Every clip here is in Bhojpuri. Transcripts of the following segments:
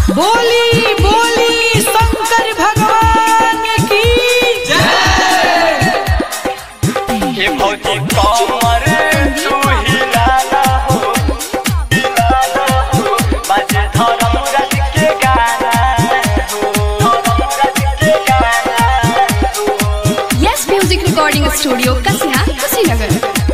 बोली बोली शंकर भगवान की जय। ये भौजी कमर तू हिलाला हो बाजे धर्म राज के गाना हो yes music recording studio Kasia Kushinagar.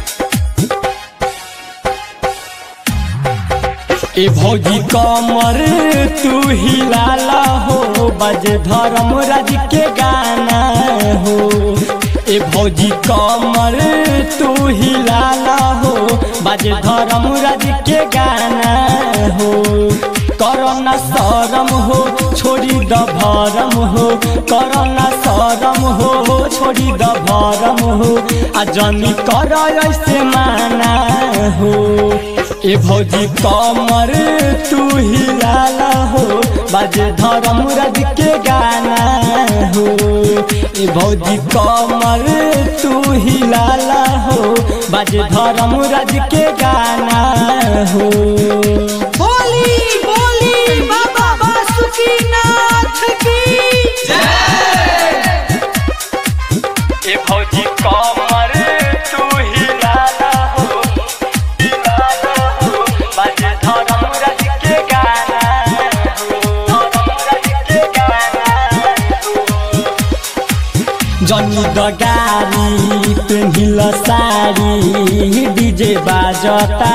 ए भौजी कमर तू हिलाला हो बाजे धर्म राज के गाना हो। ए भौजी कमर तू हिलाला हो बाजे धर्म राज के गाना हो। करना शरम हो छोड़ी द भरम हो, करना शरम हो छोड़ी द भरम हो, आ जनी कर ऐसे माना हो। ए भौजी कमर तू हिलाला हो बाजे धर्म राज के गाना हो। ए भौजी कमर तू हिलाला हो बाजे धर्म राज के गाना हो। बोली बोली बाबा बासुकीनाथ की जय। ए भौजी कमर तू हिलाला हो बाजे धर्म राज के गाना हो, धर्म राज के गाना हो। जनी दगारी पेन्हिल साड़ी डीजे बाजता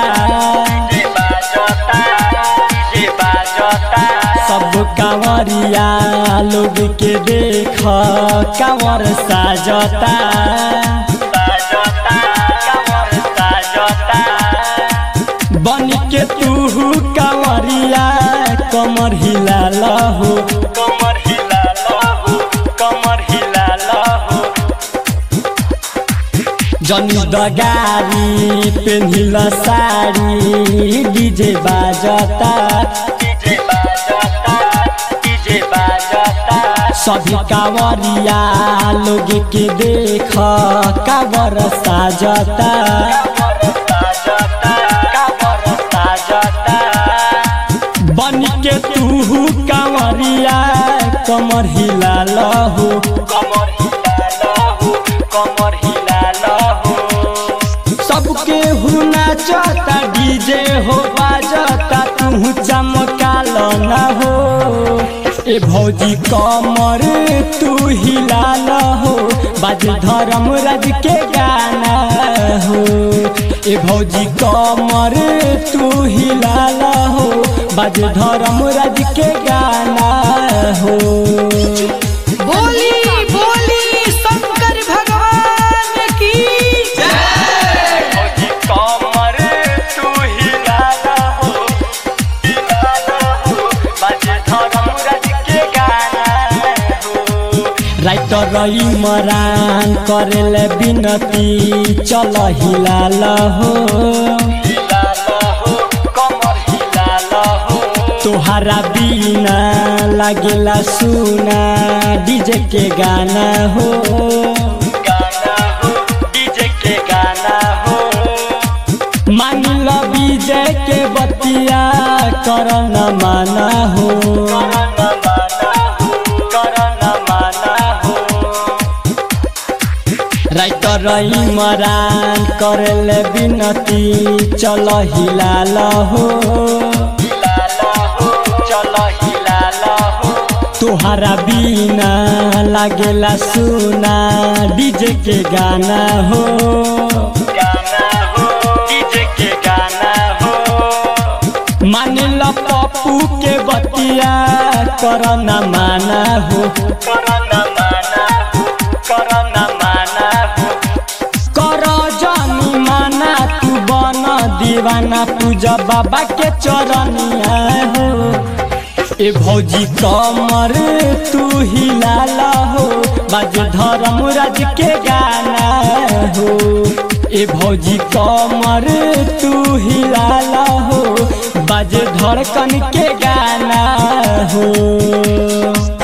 सब कांवरिया लोग के देख कांवर साजता बन के तू कांवरिया कमर हिलाला हो, कमर हिलाला हो, कमर हिलाला हो। जनी दगारी पेन्हिल साड़ी डीजे बाजता सभी कांवरिया लोग के देख कांवर साजता बन के तू कांवरिया कमर हिलाला हो, कमर हिलाला हो, कमर हिलाला हो। सबके हुना चता डीजे हो बाजता तू चमकाल ना हो। ए भौजी कमर तू हिलाला हो बाजे धर्म राज के गाना हो। ए भौजी कमर तू हिलाला हो बाजे धर्म राज के गाना हो। बोली बोली शंकर भगवान की जय। भौजी कमर तू हिलाला हो बाजे धर्म राज के गाना हो। राइटर इमरान करेले बिनती चल हिलाला हो, तोहरा बिना लागेला सुना डीजे के गाना हो, गाना हो, डीजे के गाना हो। मान लो विजय के बतिया कर न माना हो, राइटर इमरान करेले बिनती चल हिलाला हो, तोहरा बिना लागेला सुना डीजे के गाना हो, गाना हो, डीजे के गाना हो। मान लो पप्पू के बतिया कर न माना हो, कर न माना हो, कर न माना हो। कर जानी माना तू बन दीवाना पूजा बाबा के चरनिया हो। ए भौजी कमर तू हिलाला हो बाजे धर्म राज के गाना हो। ए भौजी कमर तू हिलाला हो बाजे धड़कन के गाना हो।